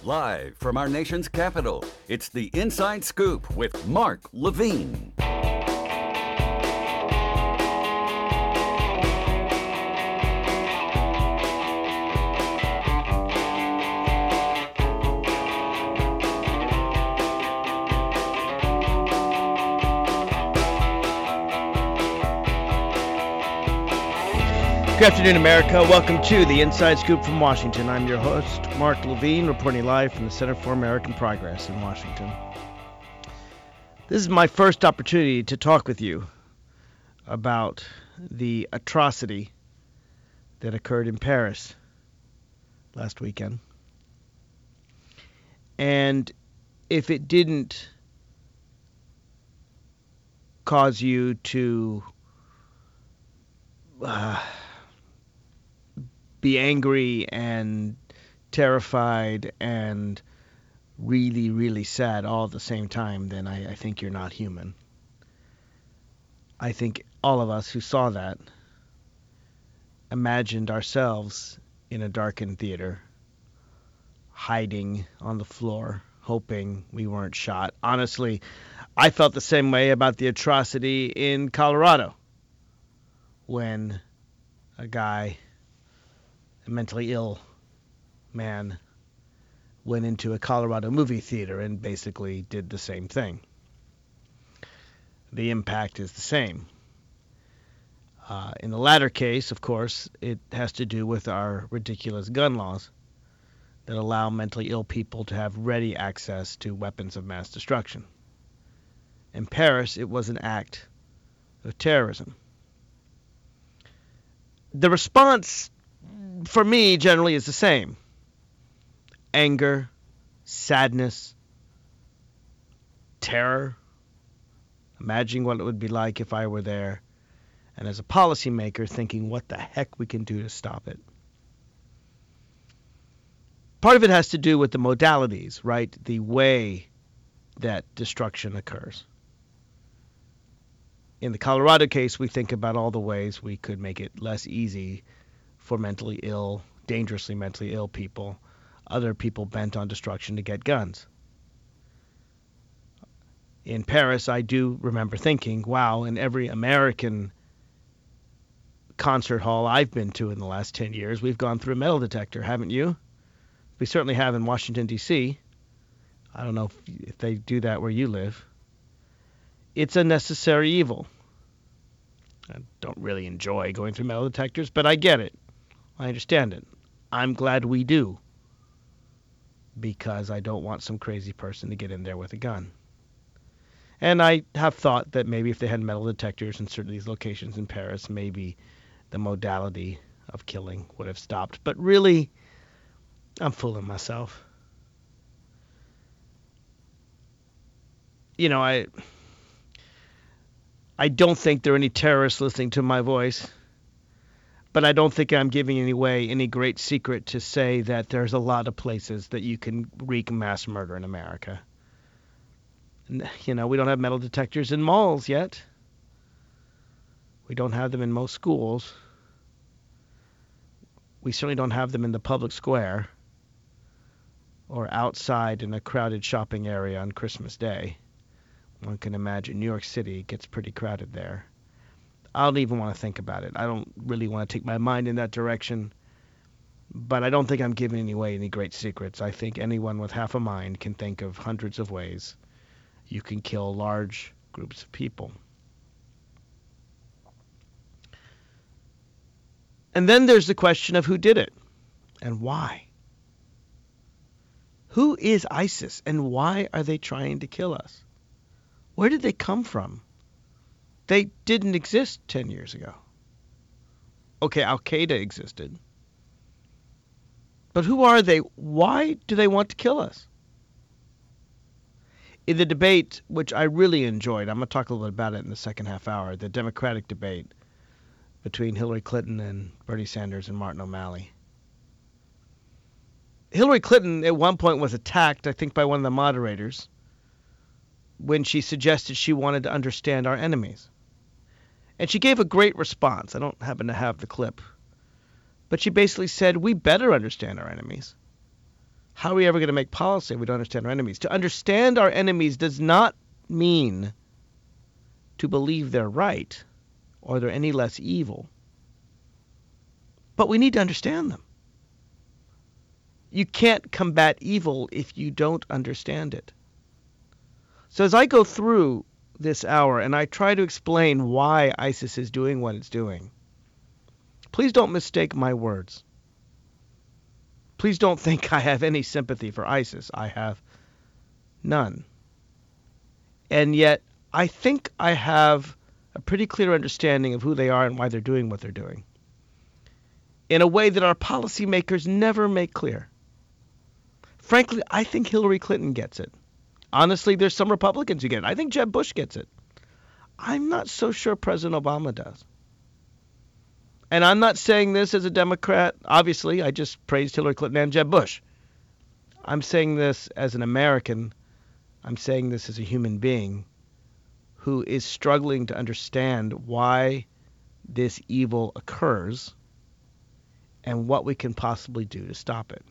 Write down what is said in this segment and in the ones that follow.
Live from our nation's capital, it's the Inside Scoop with Mark Levine. Good afternoon, America. Welcome to the Inside Scoop from Washington. I'm your host, Mark Levine, reporting live from the Center for American Progress in Washington. This is my first opportunity to talk with you about the atrocity that occurred in Paris last weekend. And if it didn't cause you to be angry and terrified and really, really sad all at the same time, then I think you're not human. I think all of us who saw that imagined ourselves in a darkened theater, hiding on the floor, hoping we weren't shot. Honestly, I felt the same way about the atrocity in Colorado when a guy, a mentally ill man, went into a Colorado movie theater and basically did the same thing. The impact is the same. In the latter case, of course, it has to do with our ridiculous gun laws that allow mentally ill people to have ready access to weapons of mass destruction. In Paris, it was an act of terrorism. The response for me generally is the same. Anger, sadness, terror. Imagining what it would be like if I were there, and as a policymaker thinking what the heck we can do to stop it. Part of it has to do with the modalities, right? The way that destruction occurs. In the Colorado case, we think about all the ways we could make it less easy for mentally ill, dangerously mentally ill people, other people bent on destruction to get guns. In Paris, I do remember thinking, wow, in every American concert hall I've been to in the last 10 years, we've gone through a metal detector, haven't you? We certainly have in Washington, D.C. I don't know if they do that where you live. It's a necessary evil. I don't really enjoy going through metal detectors, but I get it. I understand it. I'm glad we do, because I don't want some crazy person to get in there with a gun. And I have thought that maybe if they had metal detectors in certain of these locations in Paris, maybe the modality of killing would have stopped. But really, I'm fooling myself. You know, I don't think there are any terrorists listening to my voice. But I don't think I'm giving away any great secret to say that there's a lot of places that you can wreak mass murder in America. You know, we don't have metal detectors in malls yet. We don't have them in most schools. We certainly don't have them in the public square or outside in a crowded shopping area on Christmas Day. One can imagine New York City gets pretty crowded there. I don't even want to think about it. I don't really want to take my mind in that direction. But I don't think I'm giving away any great secrets. I think anyone with half a mind can think of hundreds of ways you can kill large groups of people. And then there's the question of who did it and why. Who is ISIS and why are they trying to kill us? Where did they come from? They didn't exist 10 years ago. Okay, Al-Qaeda existed. But who are they? Why do they want to kill us? In the debate, which I really enjoyed, I'm going to talk a little bit about it in the second half hour, the Democratic debate between Hillary Clinton and Bernie Sanders and Martin O'Malley. Hillary Clinton at one point was attacked, I think, by one of the moderators when she suggested she wanted to understand our enemies. And she gave a great response. I don't happen to have the clip. But she basically said, we better understand our enemies. How are we ever going to make policy if we don't understand our enemies? To understand our enemies does not mean to believe they're right or they're any less evil. But we need to understand them. You can't combat evil if you don't understand it. So as I go through this hour and I try to explain why ISIS is doing what it's doing, please don't mistake my words. Please don't think I have any sympathy for ISIS. I have none. And yet, I think I have a pretty clear understanding of who they are and why they're doing what they're doing, in a way that our policymakers never make clear. Frankly, I think Hillary Clinton gets it. Honestly, there's some Republicans who get it. I think Jeb Bush gets it. I'm not so sure President Obama does. And I'm not saying this as a Democrat. Obviously, I just praised Hillary Clinton and Jeb Bush. I'm saying this as an American. I'm saying this as a human being who is struggling to understand why this evil occurs and what we can possibly do to stop it.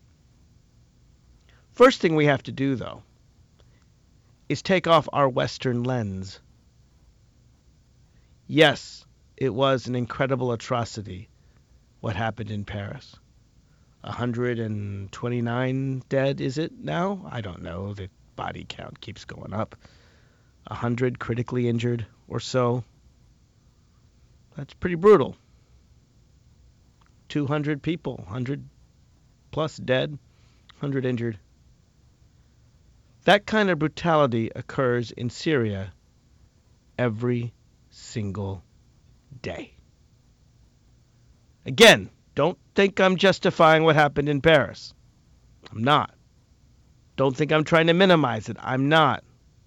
First thing we have to do, though, is take off our Western lens. Yes, it was an incredible atrocity what happened in Paris. 129 dead, is it now? I don't know. The body count keeps going up. 100 critically injured or so. That's pretty brutal. 200 people, 100 plus dead, 100 injured. That kind of brutality occurs in Syria every single day. Again, don't think I'm justifying what happened in Paris. I'm not. Don't think I'm trying to minimize it. I'm not.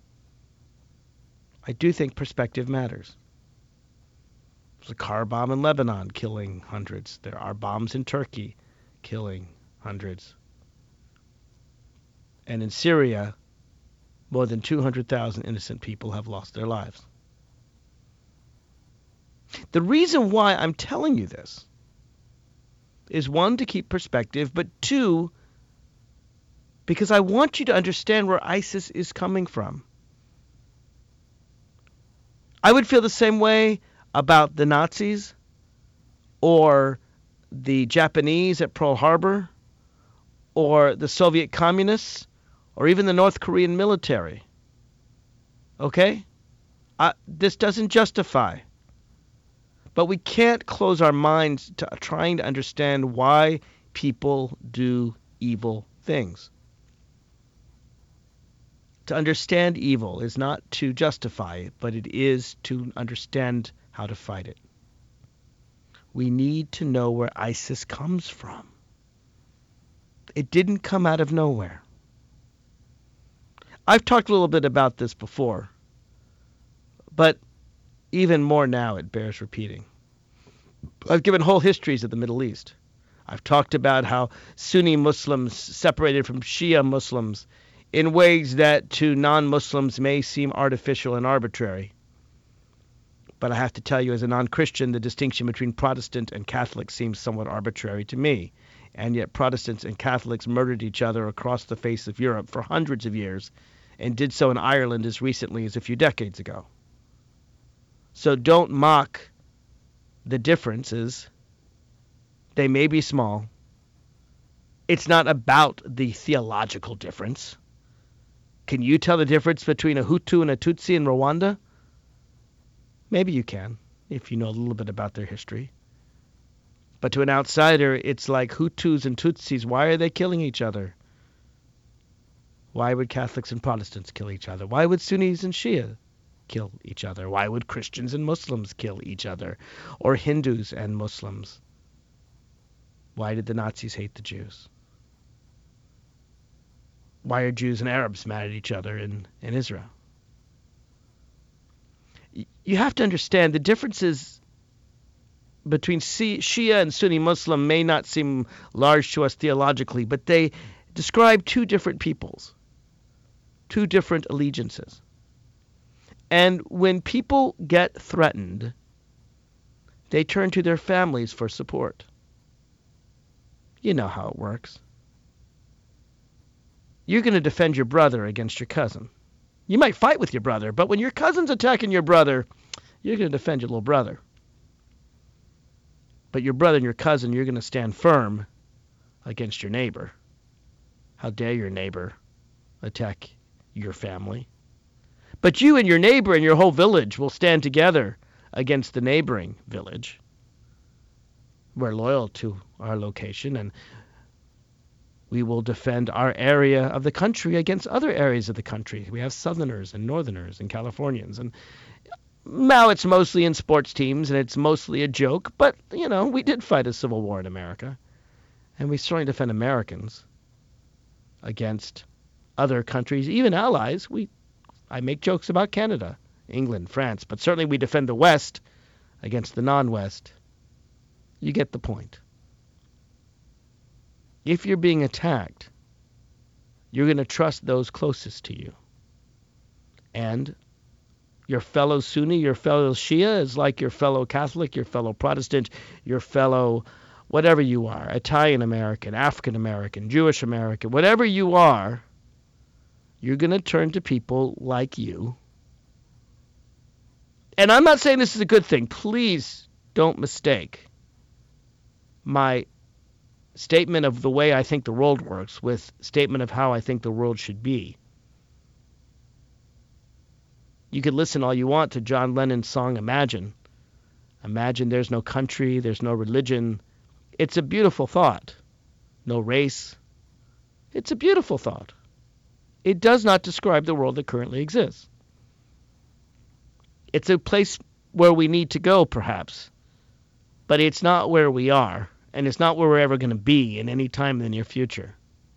I do think perspective matters. There's a car bomb in Lebanon killing hundreds. There are bombs in Turkey killing hundreds. And in Syria, more than 200,000 innocent people have lost their lives. The reason why I'm telling you this is, one, to keep perspective, but two, because I want you to understand where ISIS is coming from. I would feel the same way about the Nazis or the Japanese at Pearl Harbor or the Soviet communists or even the North Korean military. Okay? This doesn't justify. But we can't close our minds to trying to understand why people do evil things. To understand evil is not to justify it, but it is to understand how to fight it. We need to know where ISIS comes from. It didn't come out of nowhere. I've talked a little bit about this before, but even more now it bears repeating. I've given whole histories of the Middle East. I've talked about how Sunni Muslims separated from Shia Muslims in ways that to non-Muslims may seem artificial and arbitrary. But I have to tell you, as a non-Christian, the distinction between Protestant and Catholic seems somewhat arbitrary to me. And yet Protestants and Catholics murdered each other across the face of Europe for hundreds of years, and did so in Ireland as recently as a few decades ago. So don't mock the differences. They may be small. It's not about the theological difference. Can you tell the difference between a Hutu and a Tutsi in Rwanda? Maybe you can, if you know a little bit about their history. But to an outsider, it's like Hutus and Tutsis. Why are they killing each other? Why would Catholics and Protestants kill each other? Why would Sunnis and Shia kill each other? Why would Christians and Muslims kill each other? Or Hindus and Muslims? Why did the Nazis hate the Jews? Why are Jews and Arabs mad at each other in Israel? You have to understand the differences between Shia and Sunni Muslim may not seem large to us theologically, but they describe two different peoples, two different allegiances. And when people get threatened, they turn to their families for support. You know how it works. you're going to defend your brother against your cousin. You might fight with your brother, but when your cousin's attacking your brother, you're going to defend your little brother. But your brother and your cousin, you're going to stand firm against your neighbor. How dare your neighbor attack your family? But you and your neighbor and your whole village will stand together against the neighboring village. We're loyal to our location, and we will defend our area of the country against other areas of the country. We have Southerners and Northerners and Californians. And now it's mostly in sports teams, and it's mostly a joke. But, we did fight a civil war in America. And we certainly defend Americans against other countries, even allies. I make jokes about Canada, England, France. But certainly we defend the West against the non-West. You get the point. If you're being attacked, you're going to trust those closest to you. And your fellow Sunni, your fellow Shia is like your fellow Catholic, your fellow Protestant, your fellow whatever you are, Italian American, African American, Jewish American, whatever you are, you're going to turn to people like you. And I'm not saying this is a good thing. Please don't mistake my statement of the way I think the world works with statement of how I think the world should be. You could listen all you want to John Lennon's song Imagine. Imagine there's no country, there's no religion. It's a beautiful thought. No race. It's a beautiful thought. It does not describe the world that currently exists. It's a place where we need to go, perhaps. But it's not where we are. And it's not where we're ever going to be in any time in the near future.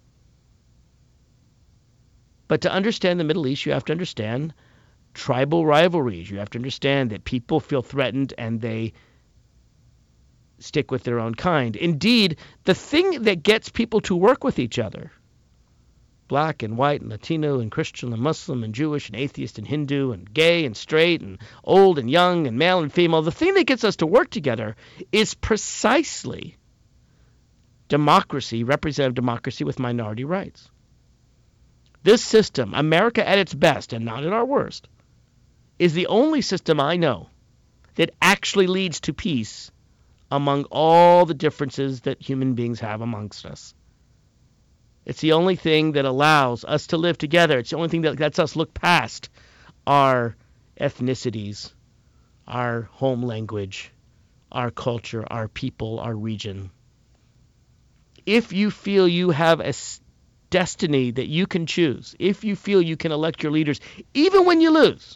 But to understand the Middle East, you have to understand tribal rivalries. You have to understand that people feel threatened and they stick with their own kind. Indeed, the thing that gets people to work with each other, black and white and Latino and Christian and Muslim and Jewish and atheist and Hindu and gay and straight and old and young and male and female, the thing that gets us to work together is precisely democracy, representative democracy with minority rights. This system, America at its best and not at our worst, is the only system I know that actually leads to peace among all the differences that human beings have amongst us. It's the only thing that allows us to live together. It's the only thing that lets us look past our ethnicities, our home language, our culture, our people, our region. If you feel you have a destiny that you can choose, if you feel you can elect your leaders, even when you lose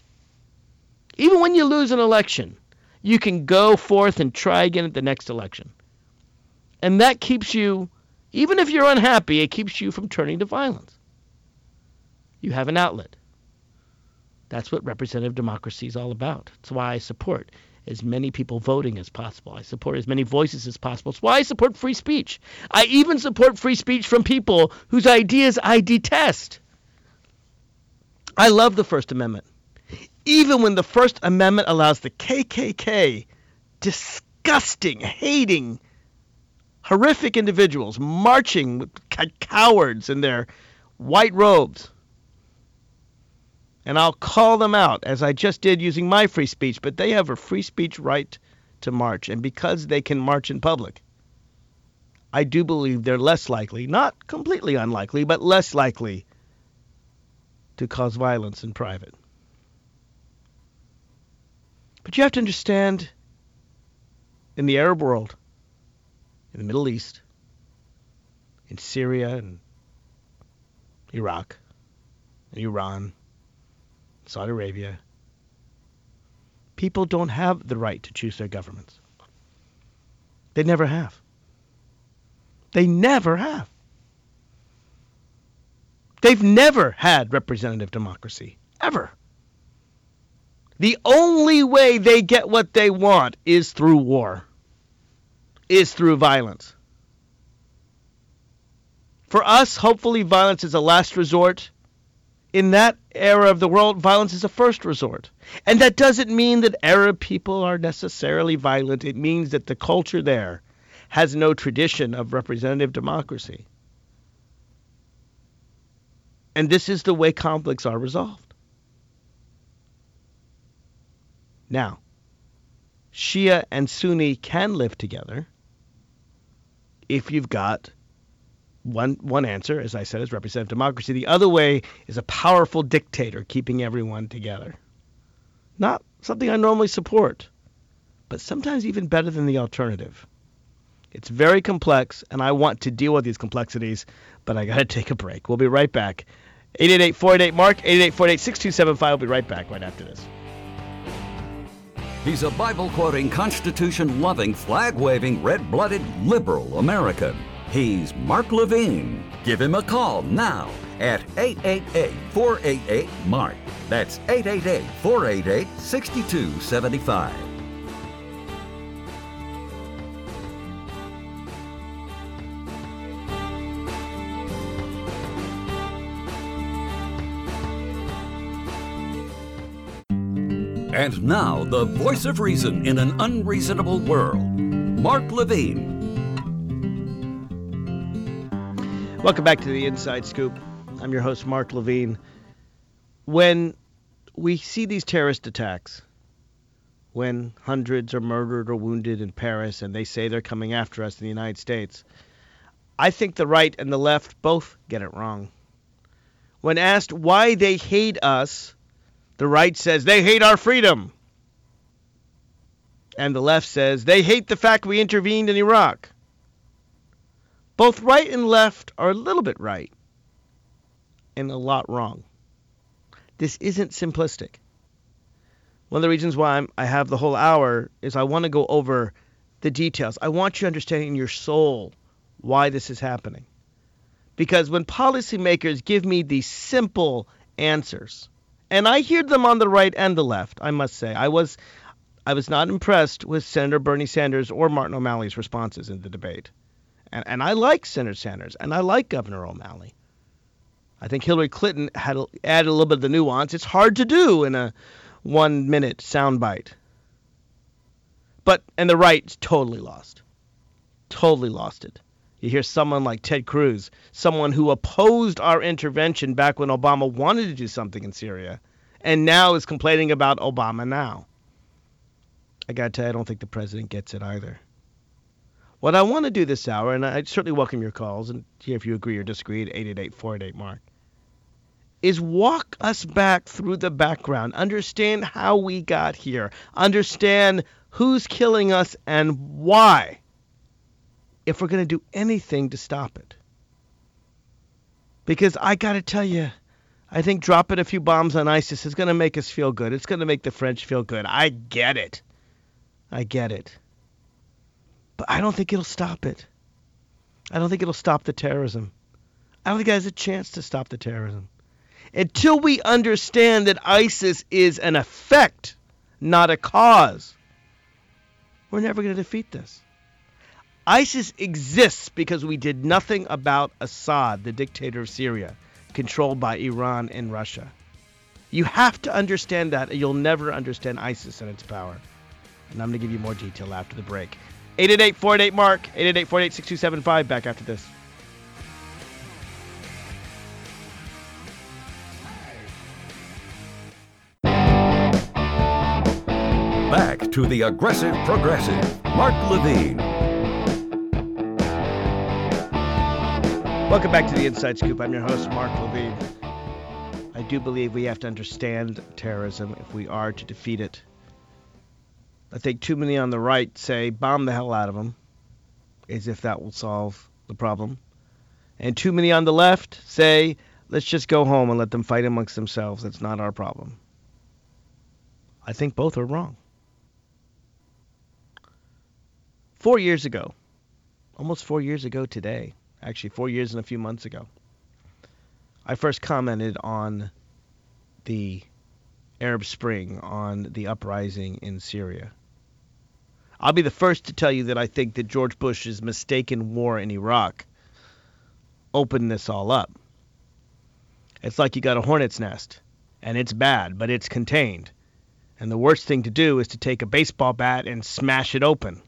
an election, you can go forth and try again at the next election. And that keeps you, even if you're unhappy, it keeps you from turning to violence. You have an outlet. That's what representative democracy is all about. That's why I support as many people voting as possible. I support as many voices as possible. It's why I support free speech. I even support free speech from people whose ideas I detest. I love the First Amendment. Even when the First Amendment allows the KKK, disgusting, hating, horrific individuals marching with cowards in their white robes. And I'll call them out, as I just did using my free speech, but they have a free speech right to march. And because they can march in public, I do believe they're less likely, not completely unlikely, but less likely to cause violence in private. But you have to understand, in the Arab world, in the Middle East, in Syria and Iraq, and Iran, Saudi Arabia, people don't have the right to choose their governments. They never have. They never have. They've never had representative democracy, ever. The only way they get what they want is through war, is through violence. For us, hopefully, violence is a last resort. In that era of the world, violence is a first resort. And that doesn't mean that Arab people are necessarily violent. It means that the culture there has no tradition of representative democracy. And this is the way conflicts are resolved. Now, Shia and Sunni can live together if you've got one answer, as I said, is representative democracy. The other way is a powerful dictator keeping everyone together. Not something I normally support, but sometimes even better than the alternative. It's very complex, and I want to deal with these complexities, but I got to take a break. We'll be right back. 888-488-MARK, 888-488-6275. We'll be right back right after this. He's a Bible-quoting, Constitution-loving, flag-waving, red-blooded, liberal American. He's Mark Levine. Give him a call now at 888-488-MARK. That's 888-488-6275. And now, the voice of reason in an unreasonable world, Mark Levine. Welcome back to the Inside Scoop. I'm your host, Mark Levine. When we see these terrorist attacks, when hundreds are murdered or wounded in Paris and they say they're coming after us in the United States, I think the right and the left both get it wrong. When asked why they hate us, the right says they hate our freedom. And the left says they hate the fact we intervened in Iraq. Both right and left are a little bit right and a lot wrong. This isn't simplistic. One of the reasons why I have the whole hour is I want to go over the details. I want you to understand in your soul why this is happening. Because when policymakers give me these simple answers, and I hear them on the right and the left, I must say, I was not impressed with Senator Bernie Sanders or Martin O'Malley's responses in the debate. And I like Senator Sanders, and I like Governor O'Malley. I think Hillary Clinton had added a little bit of the nuance. It's hard to do in a 1-minute soundbite. And the right totally lost. Totally lost it. You hear someone like Ted Cruz, someone who opposed our intervention back when Obama wanted to do something in Syria, and now is complaining about Obama now. I got to tell you, I don't think the president gets it either. What I want to do this hour, and I certainly welcome your calls, and hear if you agree or disagree at 888-488-MARK, is walk us back through the background, understand how we got here, understand who's killing us and why, if we're going to do anything to stop it. Because I got to tell you, I think dropping a few bombs on ISIS is going to make us feel good. It's going to make the French feel good. I get it. But I don't think it'll stop it. I don't think it'll stop the terrorism. I don't think it has a chance to stop the terrorism. Until we understand that ISIS is an effect, not a cause, we're never going to defeat this. ISIS exists because we did nothing about Assad, the dictator of Syria, controlled by Iran and Russia. You have to understand that, or you'll never understand ISIS and its power. And I'm going to give you more detail after the break. 888-488-MARK, 888-488-6275. Back after this. Back to the Aggressive Progressive, Mark Levine. Welcome back to the Inside Scoop. I'm your host, Mark Levine. I do believe we have to understand terrorism if we are to defeat it. I think too many on the right say bomb the hell out of them, as if that will solve the problem. And too many on the left say, let's just go home and let them fight amongst themselves. That's not our problem. I think both are wrong. 4 years ago, almost 4 years ago today, actually 4 years and a few months ago, I first commented on the Arab Spring, on the uprising in Syria. I'll be the first to tell you that I think that George Bush's mistaken war in Iraq opened this all up. It's like you got a hornet's nest, and it's bad, but it's contained. And the worst thing to do is to take a baseball bat and smash it open.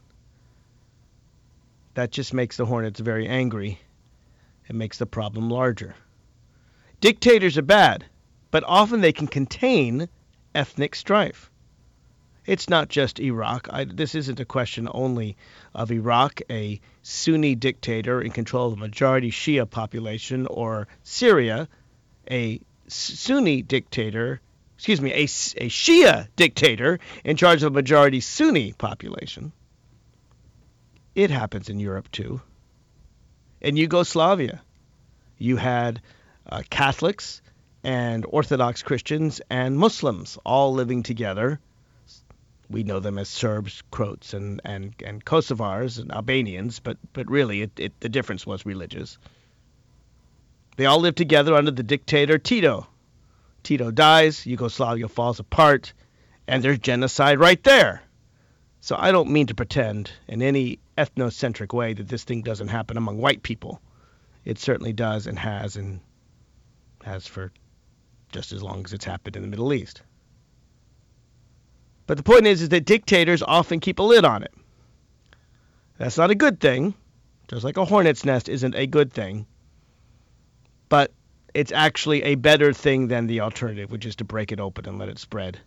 That just makes the hornets very angry. It makes the problem larger. Dictators are bad, but often they can contain ethnic strife. It's not just Iraq. This isn't a question only of Iraq, a Sunni dictator in control of the majority Shia population, or Syria, a Sunni dictator, a Shia dictator in charge of a majority Sunni population. It happens in Europe too. In Yugoslavia, you had Catholics and Orthodox Christians and Muslims all living together. We know them as Serbs, Croats, and Kosovars and Albanians, but really the difference was religious. They all lived together under the dictator Tito. Tito dies, Yugoslavia falls apart, and there's genocide right there. So I don't mean to pretend in any ethnocentric way that this thing doesn't happen among white people. It certainly does and has for just as long as it's happened in the Middle East. But the point is that dictators often keep a lid on it. That's not a good thing, just like a hornet's nest isn't a good thing. But it's actually a better thing than the alternative, which is to break it open and let it spread.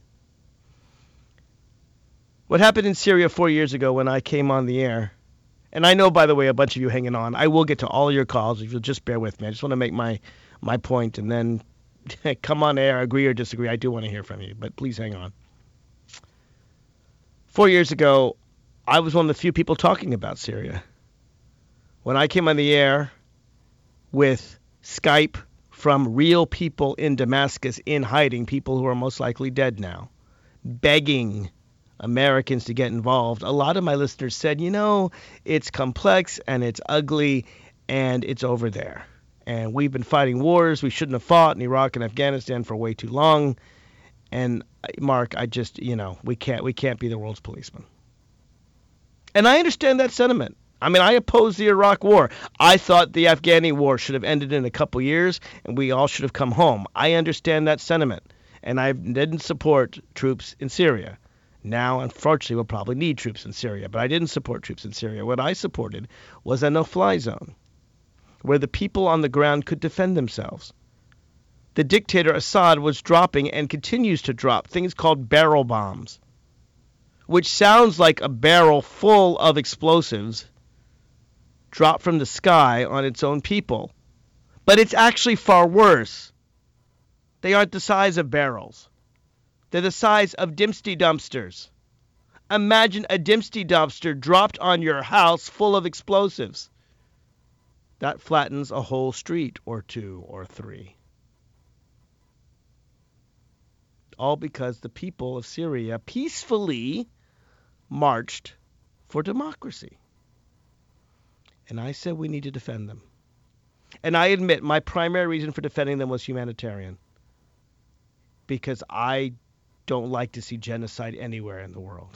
What happened in Syria 4 years ago when I came on the air, and I know, by the way, a bunch of you hanging on, I will get to all your calls if you'll just bear with me. I just want to make my point, and then come on air, agree or disagree. I do want to hear from you, but please hang on. 4 years ago, I was one of the few people talking about Syria. When I came on the air with Skype from real people in Damascus in hiding, people who are most likely dead now, begging Americans to get involved, a lot of my listeners said, it's complex and it's ugly and it's over there. And we've been fighting wars we shouldn't have fought in Iraq and Afghanistan for way too long. And Mark, we can't be the world's policeman. And I understand that sentiment. I mean, I oppose the Iraq war. I thought the Afghani war should have ended in a couple years and we all should have come home. I understand that sentiment. And I didn't support troops in Syria. Now, unfortunately, we'll probably need troops in Syria, but I didn't support troops in Syria. What I supported was a no-fly zone where the people on the ground could defend themselves. The dictator Assad was dropping and continues to drop things called barrel bombs, which sounds like a barrel full of explosives dropped from the sky on its own people. But it's actually far worse. They aren't the size of barrels. They're the size of Dempsey dumpsters. Imagine a Dempsey dumpster dropped on your house full of explosives. That flattens a whole street or two or three. All because the people of Syria peacefully marched for democracy. And I said we need to defend them. And I admit my primary reason for defending them was humanitarian. Because I don't like to see genocide anywhere in the world.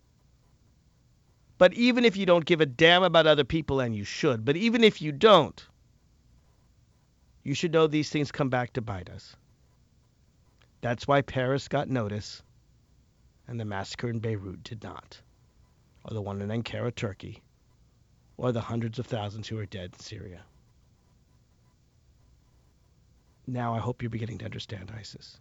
But even if you don't give a damn about other people, and you should, but even if you don't, you should know these things come back to bite us. That's why Paris got notice, and the massacre in Beirut did not, or the one in Ankara, Turkey, or the hundreds of thousands who are dead in Syria. Now I hope you're beginning to understand ISIS.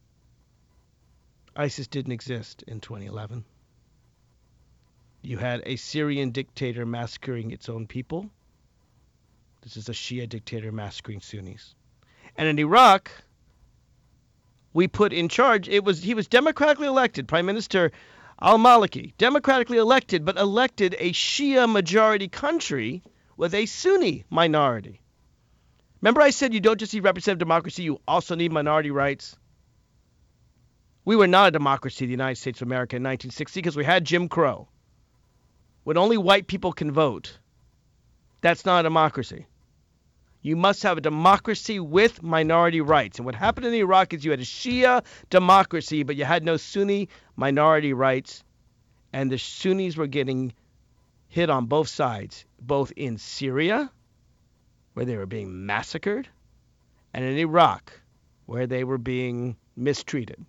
ISIS didn't exist in 2011. You had a Syrian dictator massacring its own people. This is a Shia dictator massacring Sunnis. And in Iraq, we put in charge, he was democratically elected, Prime Minister al-Maliki, democratically elected, but elected a Shia majority country with a Sunni minority. Remember I said you don't just need representative democracy, you also need minority rights? We were not a democracy, the United States of America, in 1960 because we had Jim Crow. When only white people can vote, that's not a democracy. You must have a democracy with minority rights. And what happened in Iraq is you had a Shia democracy, but you had no Sunni minority rights. And the Sunnis were getting hit on both sides, both in Syria, where they were being massacred, and in Iraq, where they were being mistreated.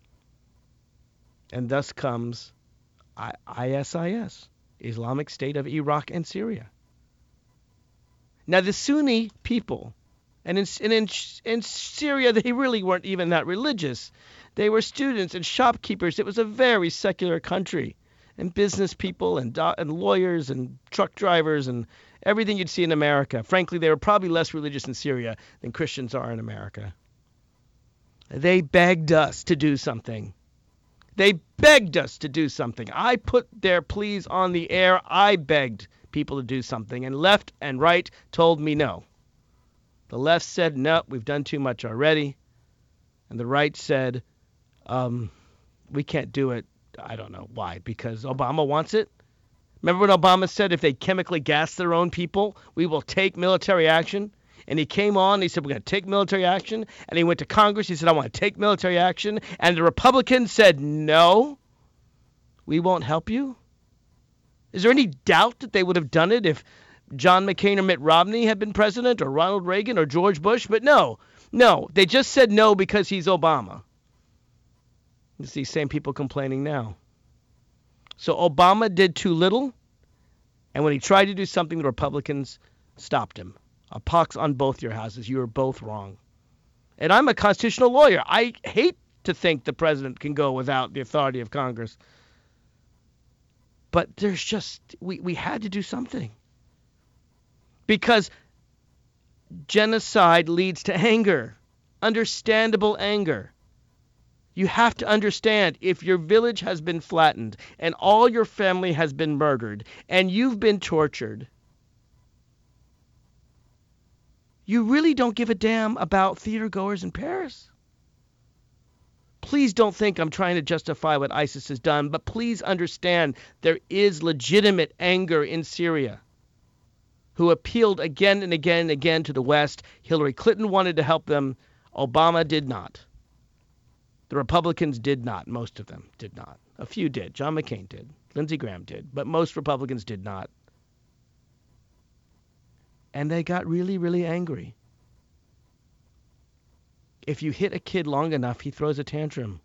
And thus comes ISIS, Islamic State of Iraq and Syria. Now, the Sunni people And in Syria, they really weren't even that religious. They were students and shopkeepers. It was a very secular country. And business people and lawyers and truck drivers and everything you'd see in America. Frankly, they were probably less religious in Syria than Christians are in America. They begged us to do something. They begged us to do something. I put their pleas on the air. I begged people to do something. And left and right told me no. The left said, no, we've done too much already. And the right said, we can't do it. I don't know why, because Obama wants it. Remember when Obama said if they chemically gas their own people, we will take military action? And he came on, he said, we're going to take military action. And he went to Congress, he said, I want to take military action. And the Republicans said, no, we won't help you. Is there any doubt that they would have done it if John McCain or Mitt Romney had been president, or Ronald Reagan or George Bush? But no, they just said no because he's Obama. It's these same people complaining now. So Obama did too little, and when he tried to do something, the Republicans stopped him. A pox on both your houses. You are both wrong. And I'm a constitutional lawyer. I hate to think the president can go without the authority of Congress. But there's just, we had to do something. Because genocide leads to anger, understandable anger. You have to understand, if your village has been flattened and all your family has been murdered and you've been tortured, you really don't give a damn about theater goers in Paris. Please don't think I'm trying to justify what ISIS has done, but please understand there is legitimate anger in Syria, who appealed again and again and again to the West. Hillary Clinton wanted to help them. Obama did not. The Republicans did not. Most of them did not. A few did. John McCain did. Lindsey Graham did. But most Republicans did not. And they got really, really angry. If you hit a kid long enough, he throws a tantrum.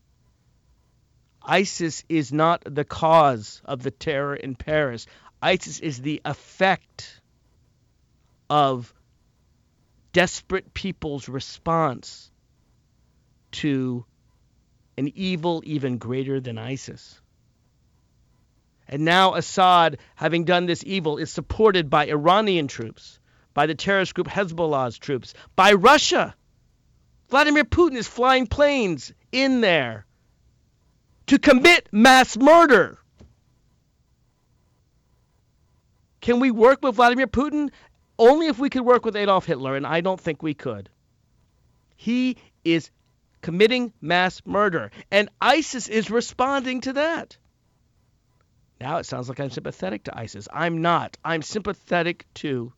ISIS is not the cause of the terror in Paris. ISIS is the effect of desperate people's response to an evil even greater than ISIS. And now Assad, having done this evil, is supported by Iranian troops, by the terrorist group Hezbollah's troops, by Russia. Vladimir Putin is flying planes in there to commit mass murder. Can we work with Vladimir Putin? Only if we could work with Adolf Hitler, and I don't think we could. He is committing mass murder, and ISIS is responding to that. Now it sounds like I'm sympathetic to ISIS. I'm not. I'm sympathetic to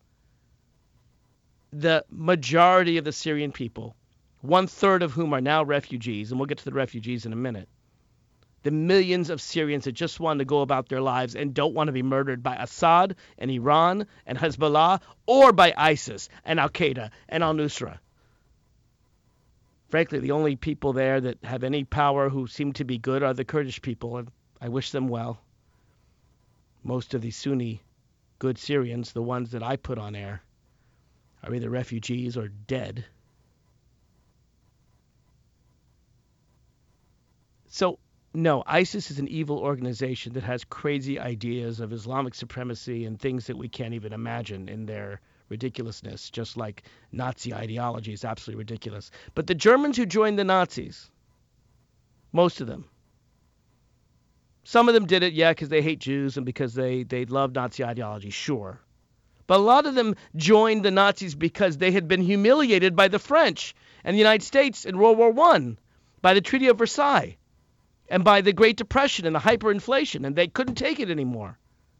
the majority of the Syrian people, 1/3 of whom are now refugees, and we'll get to the refugees in a minute. The millions of Syrians that just want to go about their lives and don't want to be murdered by Assad and Iran and Hezbollah, or by ISIS and Al-Qaeda and Al-Nusra. Frankly, the only people there that have any power who seem to be good are the Kurdish people, and I wish them well. Most of the Sunni good Syrians, the ones that I put on air, are either refugees or dead. So, no, ISIS is an evil organization that has crazy ideas of Islamic supremacy and things that we can't even imagine in their ridiculousness, just like Nazi ideology is absolutely ridiculous. But the Germans who joined the Nazis, most of them, some of them did it, because they hate Jews and because they love Nazi ideology, sure. But a lot of them joined the Nazis because they had been humiliated by the French and the United States in World War I, by the Treaty of Versailles, and by the Great Depression and the hyperinflation, and they couldn't take it anymore.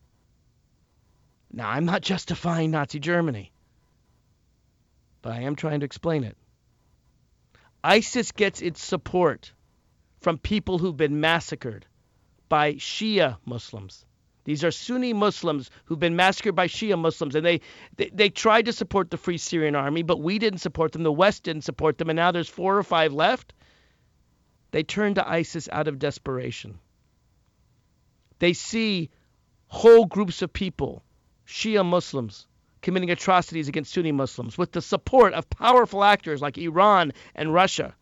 Now, I'm not justifying Nazi Germany, but I am trying to explain it. ISIS gets its support from people who've been massacred by Shia Muslims. These are Sunni Muslims who've been massacred by Shia Muslims, and they tried to support the Free Syrian Army, but we didn't support them. The West didn't support them, and now there's 4 or 5 left. They turn to ISIS out of desperation. They see whole groups of people, Shia Muslims, committing atrocities against Sunni Muslims with the support of powerful actors like Iran and Russia.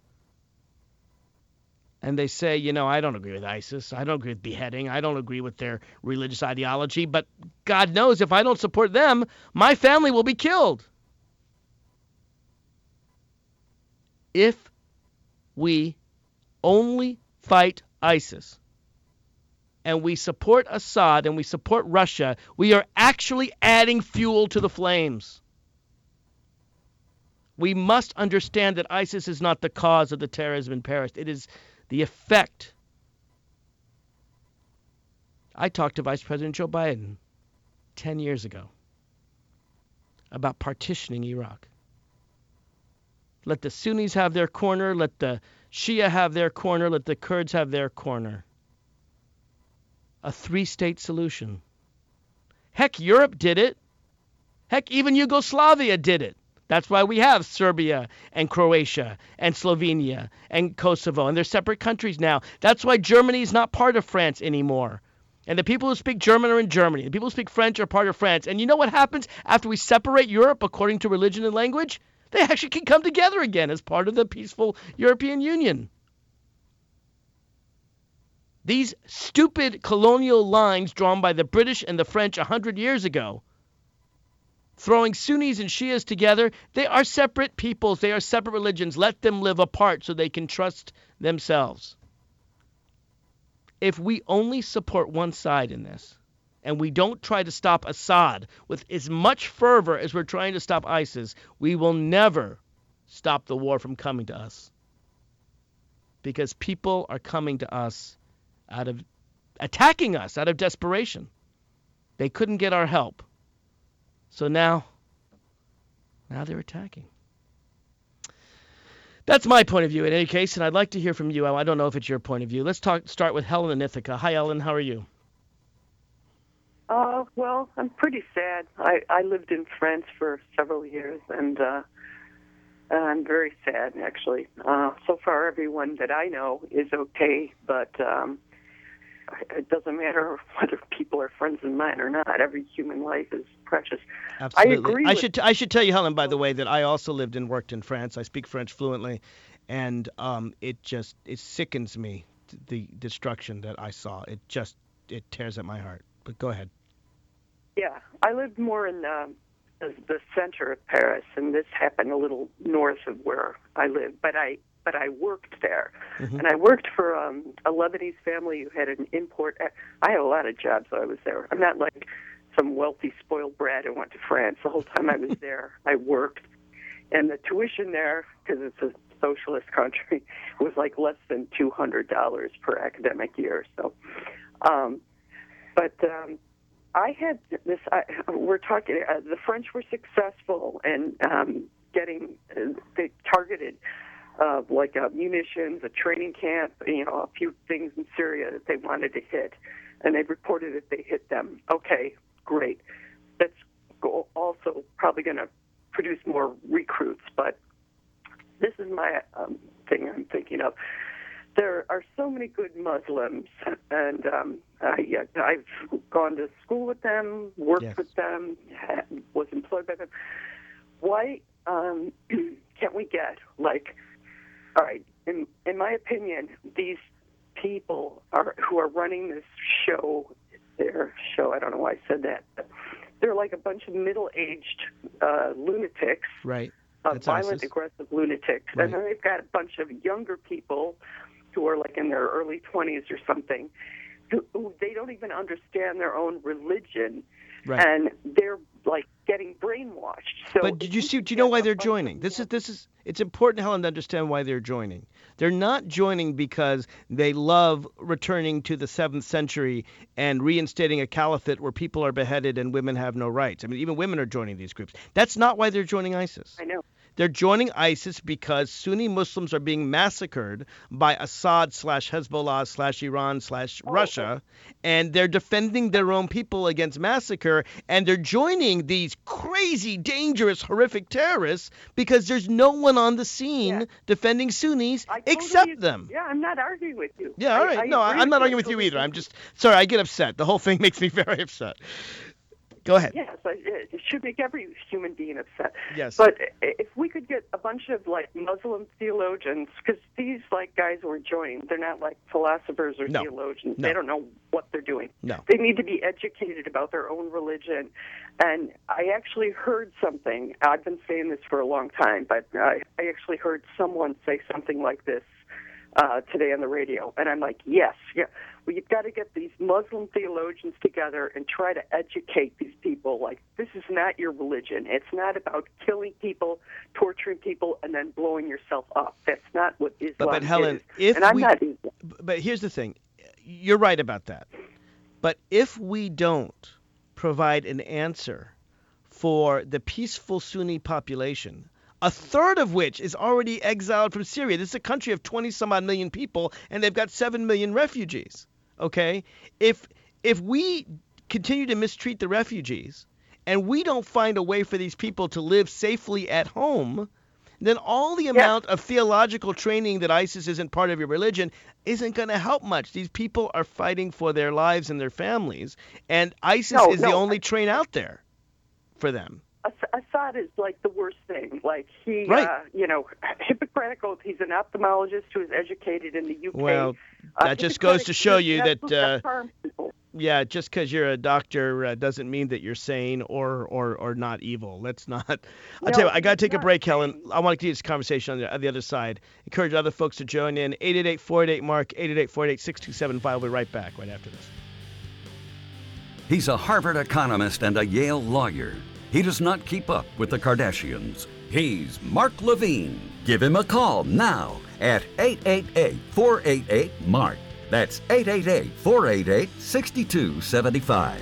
And they say, I don't agree with ISIS. I don't agree with beheading. I don't agree with their religious ideology. But God knows if I don't support them, my family will be killed. If we only fight ISIS and we support Assad and we support Russia, we are actually adding fuel to the flames. We must understand that ISIS is not the cause of the terrorism in Paris. It is the effect. I talked to Vice President Joe Biden 10 years ago about partitioning Iraq. Let the Sunnis have their corner. Let the Shia have their corner. Let the Kurds have their corner. A three-state solution. Heck, Europe did it. Heck, even Yugoslavia did it. That's why we have Serbia and Croatia and Slovenia and Kosovo, and they're separate countries now. That's why Germany is not part of France anymore. And the people who speak German are in Germany. The people who speak French are part of France. And you know what happens after we separate Europe according to religion and language? They actually can come together again as part of the peaceful European Union. These stupid colonial lines drawn by the British and the French 100 years ago, throwing Sunnis and Shias together, they are separate peoples. They are separate religions. Let them live apart so they can trust themselves. If we only support one side in this, and we don't try to stop Assad with as much fervor as we're trying to stop ISIS, we will never stop the war from coming to us. Because people are coming to us attacking us out of desperation. They couldn't get our help. So now they're attacking. That's my point of view in any case, and I'd like to hear from you. I don't know if it's your point of view. Let's start with Helen in Ithaca. Hi, Ellen. How are you? Well, I'm pretty sad. I lived in France for several years, and I'm very sad, actually. So far, everyone that I know is okay, but it doesn't matter whether people are friends of mine or not. Every human life is precious. Absolutely. I should tell you, Helen, by the way, that I also lived and worked in France. I speak French fluently, and it sickens me, the destruction that I saw. It tears at my heart. But go ahead. Yeah, I lived more in the center of Paris, and this happened a little north of where I lived. But I worked there, and I worked for a Lebanese family who had an import. I had a lot of jobs while I was there. I'm not like some wealthy, spoiled brat who went to France. The whole time I was there, I worked. And the tuition there, because it's a socialist country, was like less than $200 per academic year. So, I had this. We're talking. The French were successful in getting. They targeted munitions, a training camp, a few things in Syria that they wanted to hit, and they reported that they hit them. Okay, great. That's also probably going to produce more recruits, but this is my thing I'm thinking of. There are so many good Muslims, and I've gone to school with them, worked with them, was employed by them. Why can't we get, all right, in my opinion, these people who are running this show, I don't know why I said that, but they're like a bunch of middle-aged lunatics. Right. Violent, ISIS. aggressive lunatics. Right. And then they've got a bunch of younger people who are like in their early 20s or something, who they don't even understand their own religion, right. And they're like getting brainwashed. So but do you know why they're joining? It's important, Helen, to understand why they're joining. They're not joining because they love returning to the 7th century and reinstating a caliphate where people are beheaded and women have no rights. I mean, even women are joining these groups. That's not why they're joining ISIS. I know. They're joining ISIS because Sunni Muslims are being massacred by Assad/Hezbollah/Iran/Russia, and they're defending their own people against massacre, and they're joining these crazy, dangerous, horrific terrorists because there's no one on the scene defending Sunnis except them. Yeah, I'm not arguing with you. Yeah, all right. I'm not arguing with you either. I'm just sorry, I get upset. The whole thing makes me very upset. Go ahead. Yes, it should make every human being upset. Yes. But if we could get a bunch of Muslim theologians, because these guys who are joining, they're not philosophers or theologians. No. They don't know what they're doing. No. They need to be educated about their own religion. And I actually heard something. I've been saying this for a long time, but I actually heard someone say something like this today on the radio, and I'm like, yes, yeah. Well, you've got to get these Muslim theologians together and try to educate these people. This is not your religion. It's not about killing people, torturing people, and then blowing yourself up. That's not what Islam but Helen, is. And I'm not Islam. But here's the thing. You're right about that. But if we don't provide an answer for the peaceful Sunni population, a third of which is already exiled from Syria. This is a country of 20-some-odd million people, and they've got 7 million refugees, okay? If we continue to mistreat the refugees and we don't find a way for these people to live safely at home, then all the amount of theological training that ISIS isn't part of your religion isn't going to help much. These people are fighting for their lives and their families, and ISIS is the only train out there for them. Assad is the worst thing. He, right. Hippocratic Oath, he's an ophthalmologist who is educated in the UK. Well, that just goes to show you that, just because you're a doctor doesn't mean that you're sane or not evil. Let's not. I'll tell you what, I got to take a break, Helen. I want to continue this conversation on the other side. Encourage other folks to join in. 888-488-MARK, 888-488-6275. We'll be right back right after this. He's a Harvard economist and a Yale lawyer. He does not keep up with the Kardashians. He's Mark Levine. Give him a call now at 888-488-MARK. That's 888-488-6275.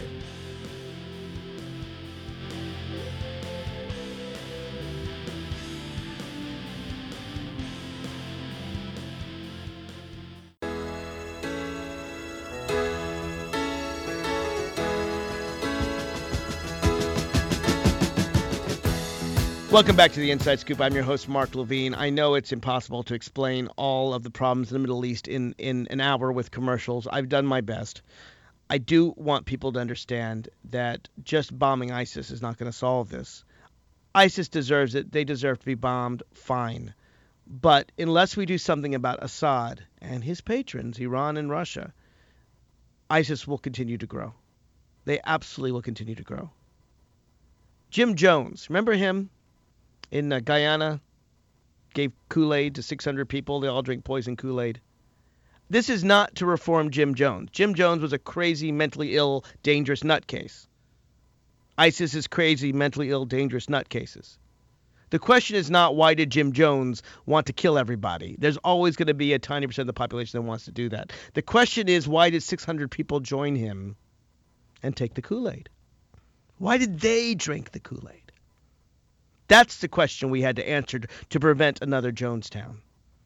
Welcome back to the Inside Scoop. I'm your host, Mark Levine. I know it's impossible to explain all of the problems in the Middle East in an hour with commercials. I've done my best. I do want people to understand that just bombing ISIS is not going to solve this. ISIS deserves it. They deserve to be bombed. Fine. But unless we do something about Assad and his patrons, Iran and Russia, ISIS will continue to grow. They absolutely will continue to grow. Jim Jones, remember him? In Guyana, gave Kool-Aid to 600 people. They all drink poison Kool-Aid. This is not to reform Jim Jones. Jim Jones was a crazy, mentally ill, dangerous nutcase. ISIS is crazy, mentally ill, dangerous nutcases. The question is not why did Jim Jones want to kill everybody. There's always going to be a tiny percent of the population that wants to do that. The question is why did 600 people join him and take the Kool-Aid? Why did they drink the Kool-Aid? That's the question we had to answer to prevent another Jonestown.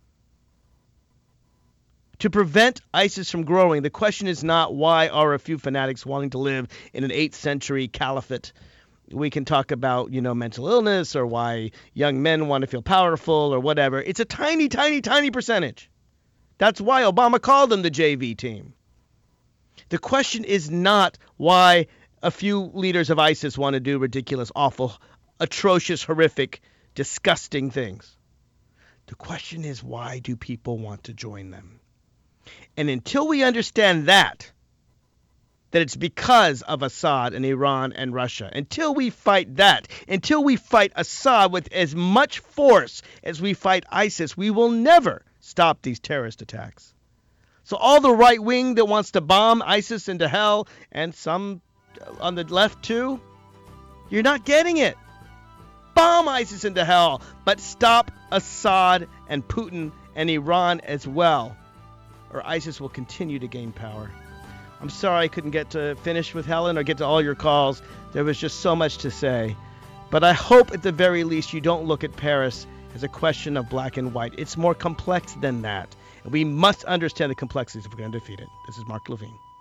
To prevent ISIS from growing, the question is not why are a few fanatics wanting to live in an 8th century caliphate. We can talk about, mental illness or why young men want to feel powerful or whatever. It's a tiny, tiny, tiny percentage. That's why Obama called them the JV team. The question is not why a few leaders of ISIS want to do ridiculous, awful, atrocious, horrific, disgusting things. The question is, why do people want to join them? And until we understand that it's because of Assad and Iran and Russia, until we fight that, until we fight Assad with as much force as we fight ISIS, we will never stop these terrorist attacks. So all the right wing that wants to bomb ISIS into hell, and some on the left too, you're not getting it. Bomb ISIS into hell, but stop Assad and Putin and Iran as well, or ISIS will continue to gain power. I'm sorry I couldn't get to finish with Helen or get to all your calls. There was just so much to say. But I hope at the very least you don't look at Paris as a question of black and white. It's more complex than that. And we must understand the complexities if we're going to defeat it. This is Mark Levine.